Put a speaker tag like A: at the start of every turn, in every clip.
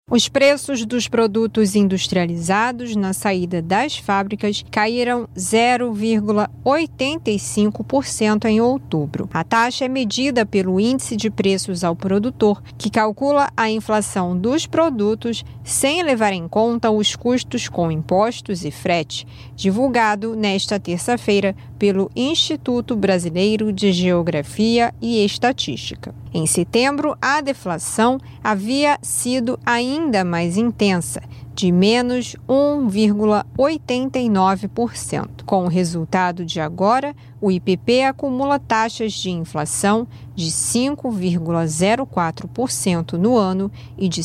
A: Os preços dos produtos industrializados na saída das fábricas caíram 0,85% em outubro. A taxa é medida pelo Índice de Preços ao Produtor, que calcula a inflação dos produtos sem levar em conta os custos com impostos e frete, divulgado nesta terça-feira pelo Instituto Brasileiro de Geografia e Estatística. Em setembro, a deflação havia sido ainda mais intensa, de menos 1,89%. Com o resultado de agora, o IPP acumula taxas de inflação de 5,04% no ano e de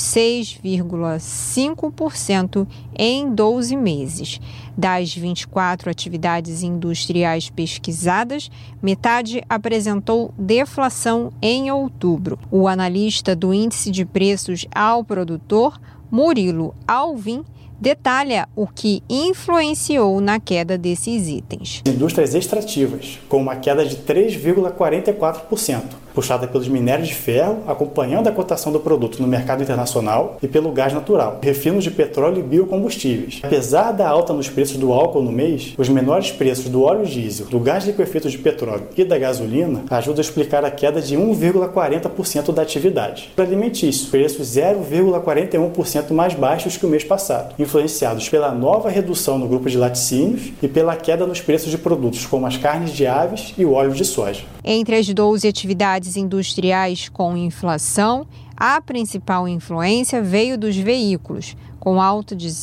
A: 6,5% em 12 meses. Das 24 atividades industriais pesquisadas, metade apresentou deflação em outubro. O analista do Índice de Preços ao Produtor, Murilo Alvim, detalha o que influenciou na queda desses itens.
B: Indústrias extrativas, com uma queda de 3,44%, puxada pelos minérios de ferro, acompanhando a cotação do produto no mercado internacional, e pelo gás natural, refinos de petróleo e biocombustíveis. Apesar da alta nos preços do álcool no mês, os menores preços do óleo diesel, do gás liquefeito de petróleo e da gasolina ajudam a explicar a queda de 1,40% da atividade. Para alimentício, preços 0,41% mais baixos que o mês passado, influenciados pela nova redução no grupo de laticínios e pela queda nos preços de produtos como as carnes de aves e o óleo de soja.
A: Entre as 12 atividades industriais com inflação, a principal influência veio dos veículos, com alta de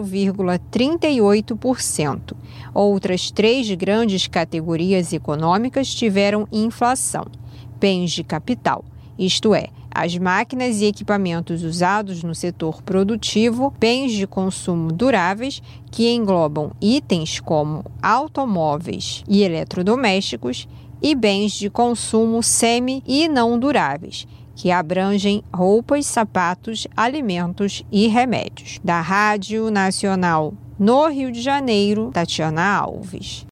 A: 0,38%. Outras 3 grandes categorias econômicas tiveram inflação: bens de capital, isto é, as máquinas e equipamentos usados no setor produtivo, bens de consumo duráveis, que englobam itens como automóveis e eletrodomésticos, e bens de consumo semi e não duráveis, que abrangem roupas, sapatos, alimentos e remédios. Da Rádio Nacional no Rio de Janeiro, Tatiana Alves.